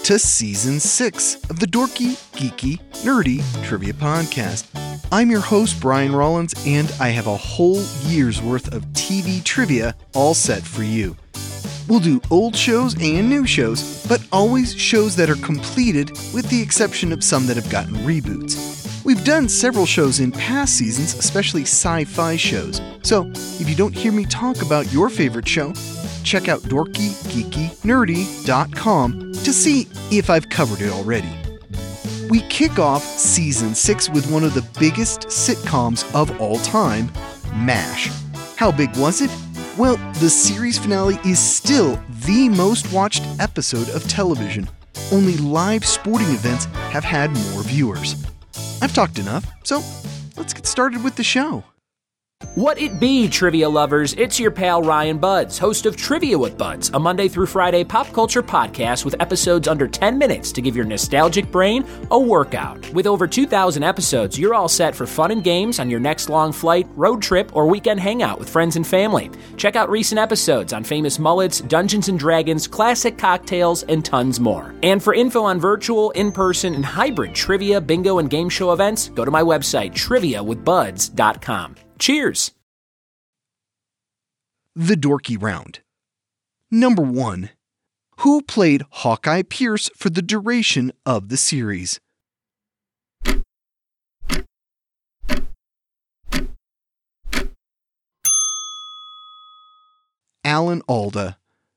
to Season 6 of the Dorky, Geeky, Nerdy Trivia Podcast. I'm your host, Brian Rollins, and I have a whole year's worth of TV trivia all set for you. We'll do old shows and new shows, but always shows that are completed with the exception of some that have gotten reboots. We've done several shows in past seasons, especially sci-fi shows, so if you don't hear me talk about your favorite show, check out dorkygeekynerdy.com to see if I've covered it already. We kick off Season 6 with one of the biggest sitcoms of all time, MASH. How big was it? Well, the series finale is still the most watched episode of television. Only live sporting events have had more viewers. I've talked enough, so let's get started with the show. What it be, trivia lovers? It's your pal Ryan Buds, host of Trivia with Buds, a Monday through Friday pop culture podcast with episodes under 10 minutes to give your nostalgic brain a workout. With over 2,000 episodes, you're all set for fun and games on your next long flight, road trip, or weekend hangout with friends and family. Check out recent episodes on famous mullets, Dungeons & Dragons, classic cocktails, and tons more. And for info on virtual, in-person, and hybrid trivia, bingo, and game show events, go to my website, triviawithbuds.com. Cheers! The Dorky Round. Number 1. Who played Hawkeye Pierce for the duration of the series? Alan Alda.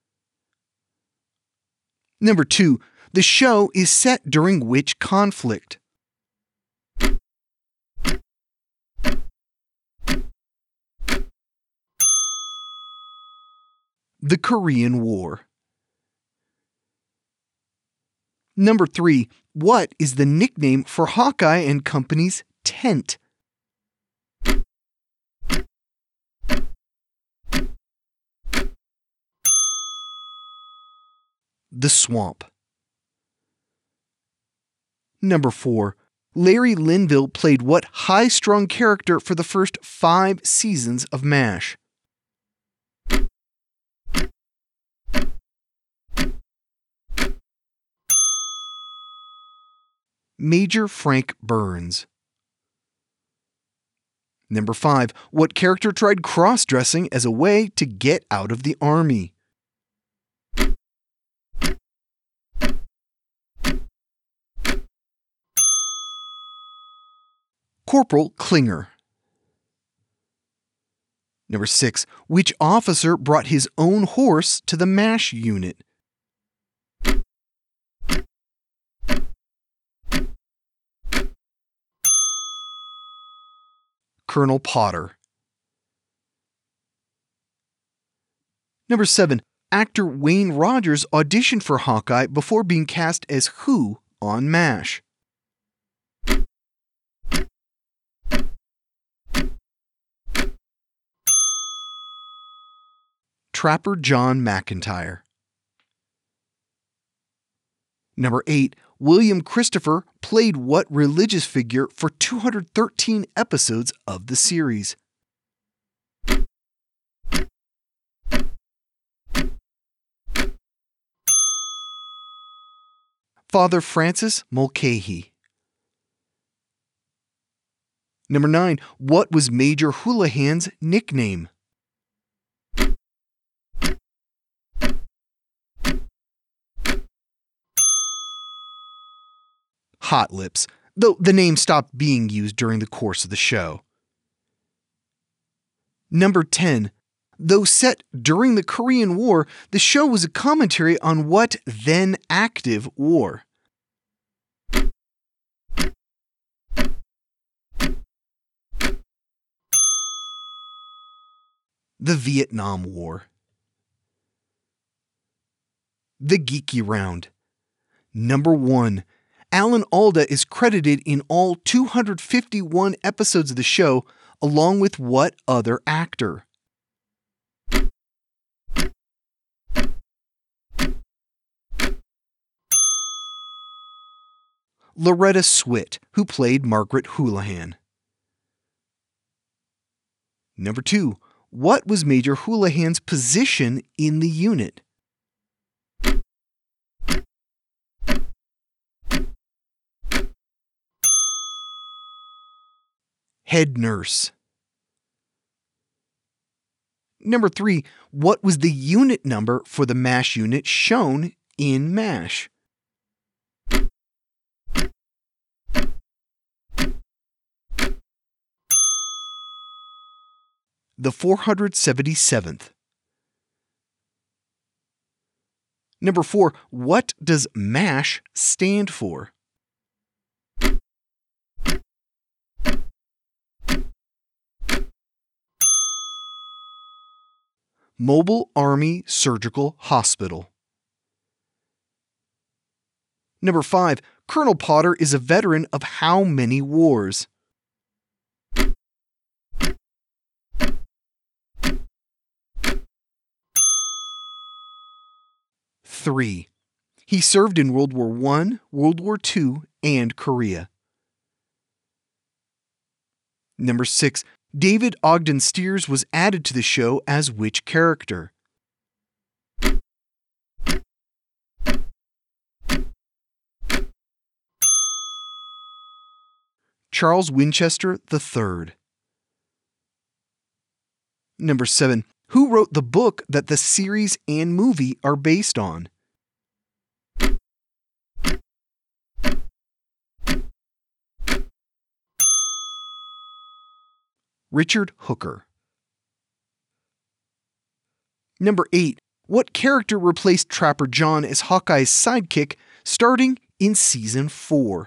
Number 2. The show is set during which conflict? The Korean War. Number 3. What is the nickname for Hawkeye and Company's tent? The Swamp. Number 4. Larry Linville played what high-strung character for the first 5 seasons of MASH? Major Frank Burns. Number 5. What character tried cross-dressing as a way to get out of the army? Corporal Klinger. Number 6. Which officer brought his own horse to the MASH unit? Colonel Potter. Number 7. Actor Wayne Rogers auditioned for Hawkeye before being cast as who on MASH? Trapper John McIntyre. Number 8. William Christopher played what religious figure for 213 episodes of the series? Father Francis Mulcahy. Number 9. What was Major Houlihan's nickname? Hot Lips, though the name stopped being used during the course of the show. Number 10. Though set during the Korean War, the show was a commentary on what then active war? The Vietnam War. The Geeky Round. Number 1. Alan Alda is credited in all 251 episodes of the show, along with what other actor? Loretta Swit, who played Margaret Houlihan. Number 2. What was Major Houlihan's position in the unit? Head nurse. Number 3, what was the unit number for the MASH unit shown in MASH? The 477th. Number 4, what does MASH stand for? Mobile Army Surgical Hospital. Number 5, Colonel Potter is a veteran of how many wars? Three. He served in World War I, World War II, and Korea. Number 6. David Ogden Stiers was added to the show as which character? Charles Winchester III. Number 7. Who wrote the book that the series and movie are based on? Richard Hooker. Number 8. What character replaced Trapper John as Hawkeye's sidekick starting in Season 4?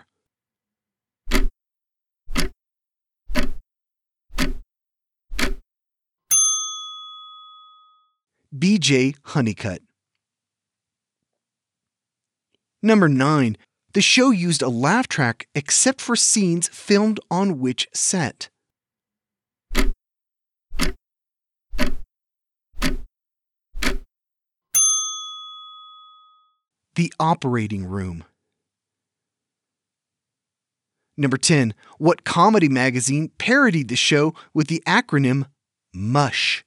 B.J. Honeycutt. Number 9. The show used a laugh track except for scenes filmed on which set? The operating room. Number 10. What comedy magazine parodied the show with the acronym MUSH?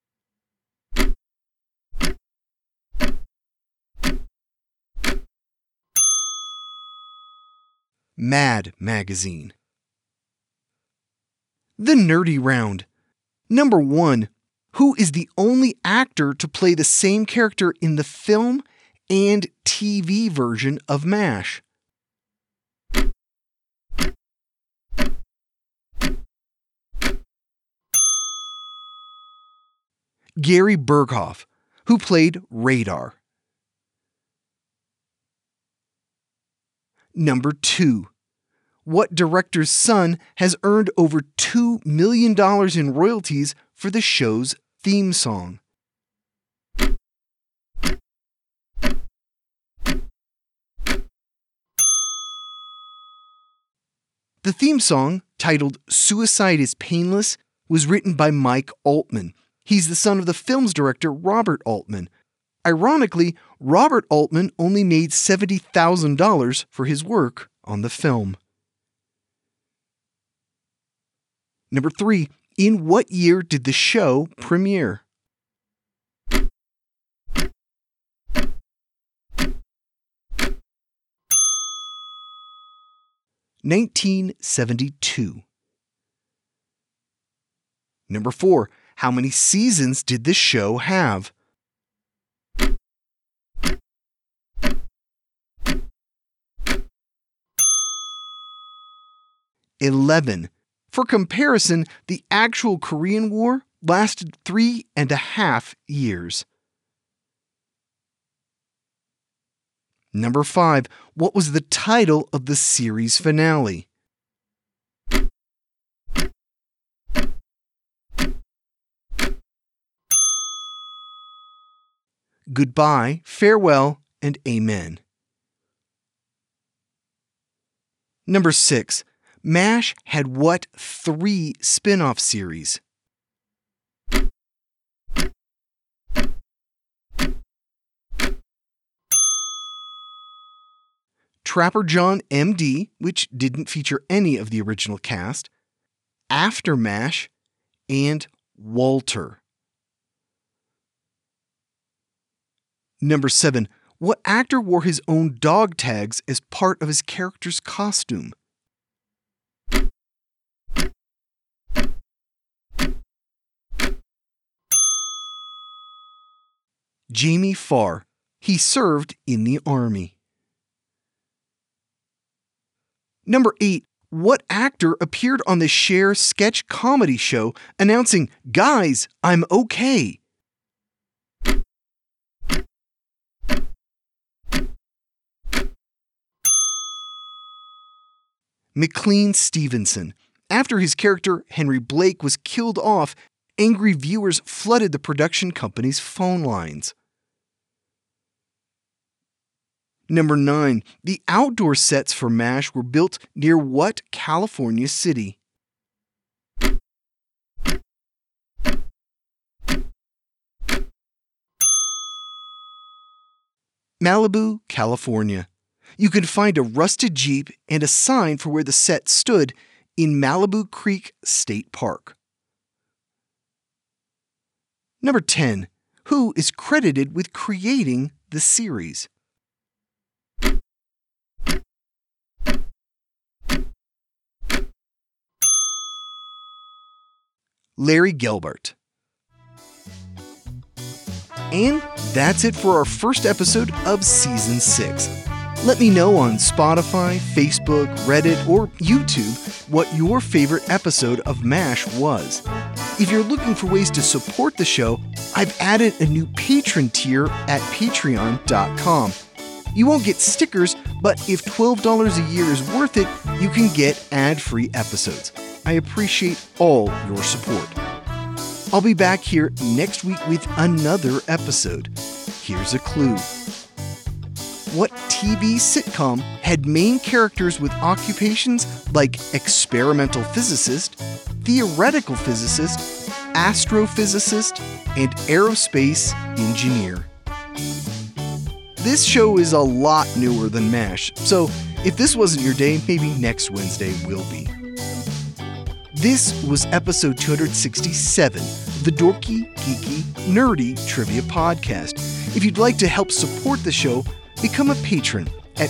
Mad Magazine. The Nerdy Round. Number 1. Who is the only actor to play the same character in the film and TV version of MASH? Gary Berghoff, who played Radar. Number 2. What director's son has earned over $2 million in royalties for the show's theme song? The theme song, titled Suicide is Painless, was written by Mike Altman. He's the son of the film's director, Robert Altman. Ironically, Robert Altman only made $70,000 for his work on the film. Number 3. In what year did the show premiere? (1972). Number 4. How many seasons did the show have? (11). For comparison, the actual Korean War lasted 3.5 years. Number 5. What was the title of the series finale? Goodbye, Farewell, and Amen. Number 6. MASH had what 3 spin-off series? Trapper John MD, which didn't feature any of the original cast, After MASH, and Walter. Number 7. What actor wore his own dog tags as part of his character's costume? Jamie Farr. He served in the Army. Number 8. What actor appeared on the Cher sketch comedy show announcing, "Guys, I'm okay"? McLean Stevenson. After his character Henry Blake was killed off, angry viewers flooded the production company's phone lines. Number 9. The outdoor sets for MASH were built near what California city? Malibu, California. You can find a rusted Jeep and a sign for where the set stood in Malibu Creek State Park. Number 10. Who is credited with creating the series? Larry Gelbart. And that's it for our first episode of Season 6. Let me know on Spotify, Facebook, Reddit, or YouTube what your favorite episode of MASH was. If you're looking for ways to support the show, I've added a new patron tier at patreon.com. You won't get stickers, but if $12 a year is worth it, you can get ad-free episodes. I appreciate all your support. I'll be back here next week with another episode. Here's a clue. What TV sitcom had main characters with occupations like experimental physicist, theoretical physicist, astrophysicist, and aerospace engineer? This show is a lot newer than MASH, so if this wasn't your day, maybe next Wednesday will be. This was episode 267 of the Dorky, Geeky, Nerdy Trivia Podcast. If you'd like to help support the show, become a patron at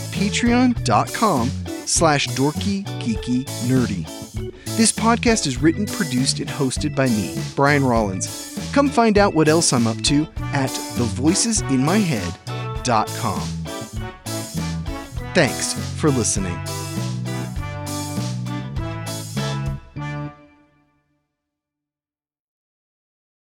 patreon.com/dorkygeekynerdy. This podcast is written, produced, and hosted by me, Brian Rollins. Come find out what else I'm up to at thevoicesinmyhead.com. Thanks for listening.